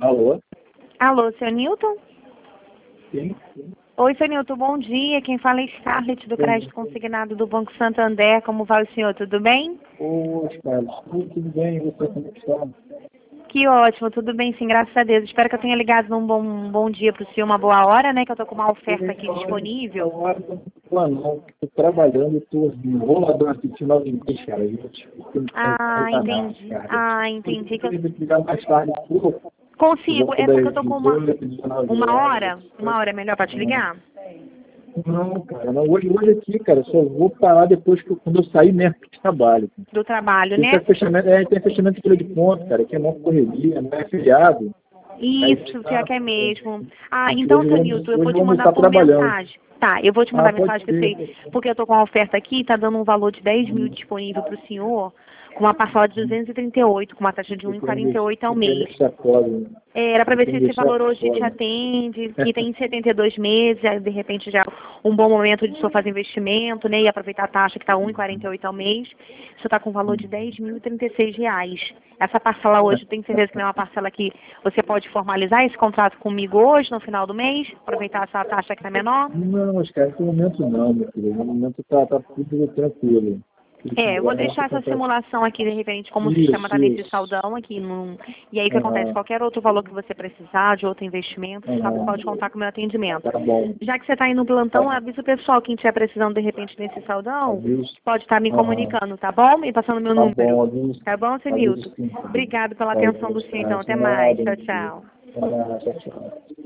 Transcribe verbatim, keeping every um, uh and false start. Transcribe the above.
Alô? Alô, seu Nilton? Sim. Oi, seu Nilton, bom dia. Quem fala é Scarlett, do Crédito Consignado do Banco Santander. Como vai o senhor? Tudo bem? Oi, Carlos. Tudo, tudo bem? E você, como é que está? Que ótimo, tudo bem sim, graças a Deus. Espero que eu tenha ligado num bom, um bom dia para o senhor, uma boa hora, né? Que eu tô com uma oferta aqui disponível. Não, não. Estou trabalhando, estou enrolador aqui de final de mês, cara. Gente, Ah, entendi. Ah, entendi. Que eu... Eu ligar mais tarde, por favor. Consigo, é porque eu tô com uma, dezenove uma horas. hora. Uma hora é melhor para te ligar? Não, cara, não. Hoje, hoje aqui, cara, só vou parar depois que eu- quando eu sair mesmo de trabalho. Do trabalho, Tem né? fechamento, é, tem fechamento de folha de ponto, cara, que é uma correria, não é feriado. Isso, pior que é mesmo. Ah, Hoje então, eu seu vou, Nilton, eu hoje vou eu te vou mandar almoçar por trabalhando. mensagem. Tá, eu vou te Ah, mandar pode mensagem que eu ser. sei, porque eu tô com uma oferta aqui, tá dando um valor de dez mil disponível para o senhor, com uma parcela de duzentos e trinta e oito, com uma taxa de Eu um vírgula quero quarenta e oito ao eu quero mês. deixar fora. É, era para Eu ver quero se esse deixar valor hoje te fora. atende, que tem setenta e dois meses, aí de repente já um bom momento de o senhor fazer investimento, né, e aproveitar a taxa que está um vírgula quarenta e oito ao mês. O senhor está com um valor de dez mil e trinta e seis reais. Essa parcela hoje, tenho certeza que não é uma parcela que você pode formalizar esse contrato comigo hoje, no final do mês, aproveitar essa taxa que está menor? Não, mas cara, no momento não, meu filho. No momento tá, tá tudo tranquilo. Tudo É, eu vou tranquilo. deixar essa Tá- simulação aqui, de repente, como o sistema Isso, está nesse isso. saldão aqui. Num... E aí o que acontece? Aham, Qualquer outro valor que você precisar, de outro investimento, você sabe que aham. pode contar com o meu atendimento. Tá bom. Já que você está aí no plantão, avisa o pessoal, quem estiver precisando, de repente, nesse saldão, Aviso. pode estar me Aham. comunicando, tá bom? Me passando meu Tá número. bom, aviso. Tá bom, Aviso Senilton? sim. Obrigado pela Valeu, atenção do senhor, então. cara. De Até mais. nada, Tchau, meu filho. tchau. Tá, tchau, tchau.